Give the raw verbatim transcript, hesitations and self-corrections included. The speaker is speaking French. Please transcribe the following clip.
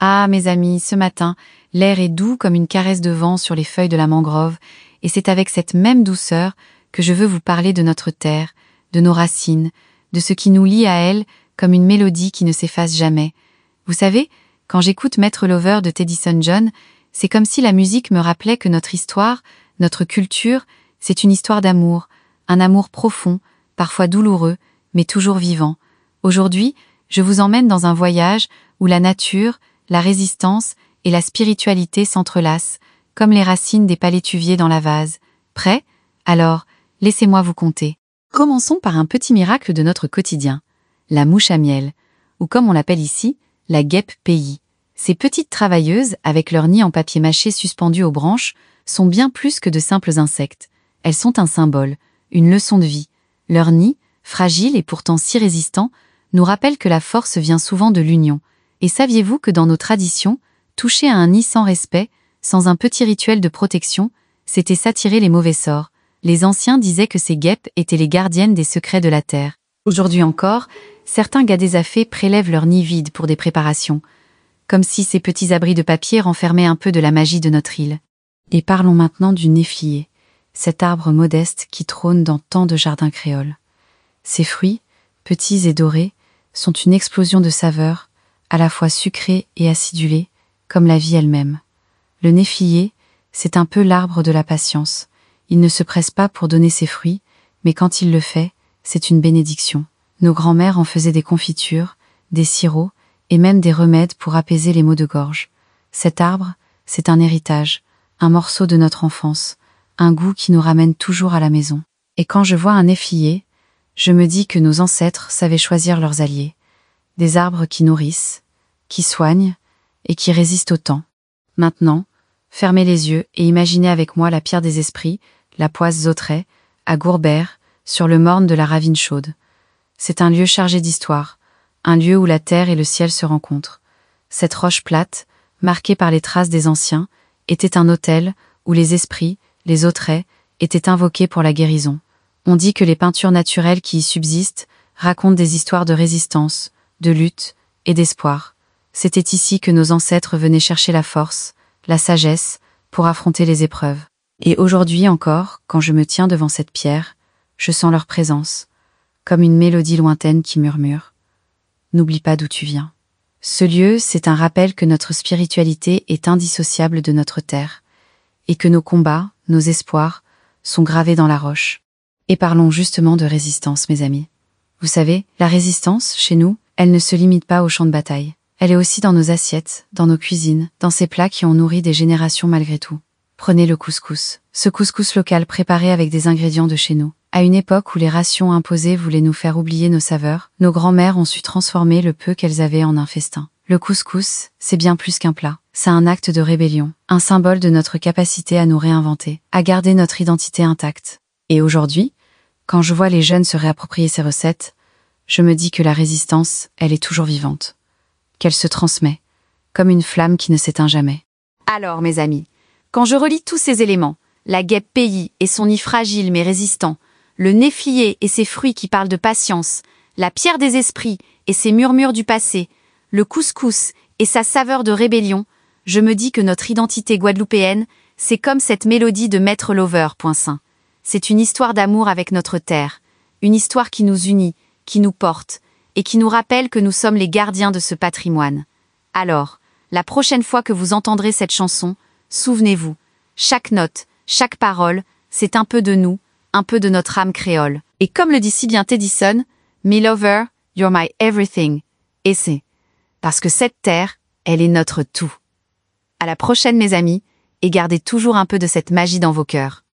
Ah, mes amis, ce matin, l'air est doux comme une caresse de vent sur les feuilles de la mangrove, et c'est avec cette même douceur que je veux vous parler de notre terre, de nos racines, de ce qui nous lie à elle comme une mélodie qui ne s'efface jamais. Vous savez, quand j'écoute Maître Lover de Teddyson John, c'est comme si la musique me rappelait que notre histoire, notre culture, c'est une histoire d'amour, un amour profond, parfois douloureux, mais toujours vivant. Aujourd'hui, je vous emmène dans un voyage où la nature, la résistance et la spiritualité s'entrelacent, comme les racines des palétuviers dans la vase. Prêt? Alors, laissez-moi vous conter. Commençons par un petit miracle de notre quotidien, la mouche à miel, ou comme on l'appelle ici, la guêpe pays. Ces petites travailleuses, avec leur nid en papier mâché suspendu aux branches, sont bien plus que de simples insectes. Elles sont un symbole, une leçon de vie. Leur nid, fragile et pourtant si résistant, nous rappelle que la force vient souvent de l'union. Et saviez-vous que dans nos traditions, toucher à un nid sans respect, sans un petit rituel de protection, c'était s'attirer les mauvais sorts. Les anciens disaient que ces guêpes étaient les gardiennes des secrets de la terre. Aujourd'hui encore, certains gadésafés prélèvent leur nid vide pour des préparations, comme si ces petits abris de papier renfermaient un peu de la magie de notre île. Et parlons maintenant du néflier, cet arbre modeste qui trône dans tant de jardins créoles. Ses fruits, petits et dorés, sont une explosion de saveurs, à la fois sucrées et acidulées, comme la vie elle-même. Le néflier, c'est un peu l'arbre de la patience. Il ne se presse pas pour donner ses fruits, mais quand il le fait, c'est une bénédiction. Nos grands-mères en faisaient des confitures, des sirops et même des remèdes pour apaiser les maux de gorge. Cet arbre, c'est un héritage, un morceau de notre enfance, un goût qui nous ramène toujours à la maison. Et quand je vois un néflier, je me dis que nos ancêtres savaient choisir leurs alliés, des arbres qui nourrissent, qui soignent et qui résistent au temps. Maintenant, fermez les yeux et imaginez avec moi la pierre des esprits, la poisse Zautret, à Gourbert, sur le morne de la ravine chaude. C'est un lieu chargé d'histoire, un lieu où la terre et le ciel se rencontrent. Cette roche plate, marquée par les traces des anciens, était un autel où les esprits, les Zautret, étaient invoqués pour la guérison. On dit que les peintures naturelles qui y subsistent racontent des histoires de résistance, de lutte et d'espoir. C'était ici que nos ancêtres venaient chercher la force, la sagesse, pour affronter les épreuves. Et aujourd'hui encore, quand je me tiens devant cette pierre, je sens leur présence, comme une mélodie lointaine qui murmure. N'oublie pas d'où tu viens. Ce lieu, c'est un rappel que notre spiritualité est indissociable de notre terre, et que nos combats, nos espoirs, sont gravés dans la roche. Et parlons justement de résistance, mes amis. Vous savez, la résistance, chez nous, elle ne se limite pas au champ de bataille. Elle est aussi dans nos assiettes, dans nos cuisines, dans ces plats qui ont nourri des générations malgré tout. Prenez le couscous. Ce couscous local préparé avec des ingrédients de chez nous. À une époque où les rations imposées voulaient nous faire oublier nos saveurs, nos grands-mères ont su transformer le peu qu'elles avaient en un festin. Le couscous, c'est bien plus qu'un plat. C'est un acte de rébellion, un symbole de notre capacité à nous réinventer, à garder notre identité intacte. Et aujourd'hui, quand je vois les jeunes se réapproprier ces recettes, je me dis que la résistance, elle est toujours vivante. Qu'elle se transmet, comme une flamme qui ne s'éteint jamais. Alors, mes amis, quand je relis tous ces éléments, la guêpe pays et son nid fragile mais résistant, le néflier et ses fruits qui parlent de patience, la pierre des esprits et ses murmures du passé, le couscous et sa saveur de rébellion, je me dis que notre identité guadeloupéenne, c'est comme cette mélodie de Maître Lover. Saint. C'est une histoire d'amour avec notre terre, une histoire qui nous unit, qui nous porte, et qui nous rappelle que nous sommes les gardiens de ce patrimoine. Alors, la prochaine fois que vous entendrez cette chanson, souvenez-vous, chaque note, chaque parole, c'est un peu de nous, un peu de notre âme créole. Et comme le dit si bien Teddyson, Me lover, you're my everything. Et c'est parce que cette terre, elle est notre tout. À la prochaine mes amis, et gardez toujours un peu de cette magie dans vos cœurs.